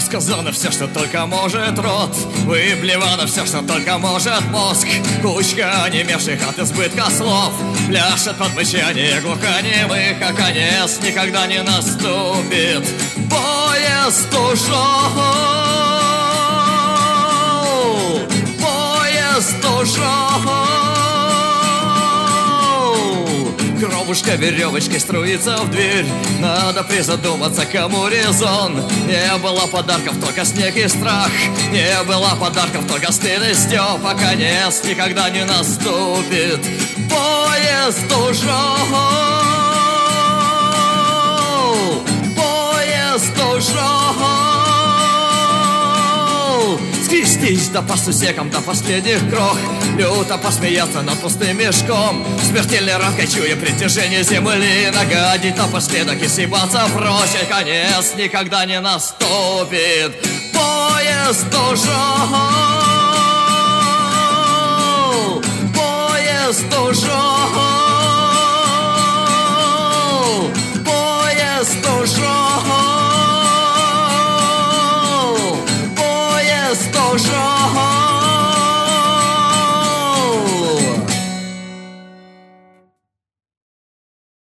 Сказано все, что только может рот, выблевано все, что только может мозг. Кучка онемевших от избытка слов пляшет под мычание глухонемых, а конец никогда не наступит. Поезд ушел, поезд ушел. Кровушка веревочкой струится в дверь. Надо призадуматься, кому резон. Не было подарков, только снег и страх. Не было подарков, только стыд и стёб. А конец никогда не наступит. Поезд ушел, поезд ушел. Скрестись да по сусекам до последних крох, люто посмеяться над пустым мешком, смертельной ранкой чуя притяжение земли, нагадить напоследок и съебаться прочь. И конец никогда не наступит. Поезд ушел, поезд ушел.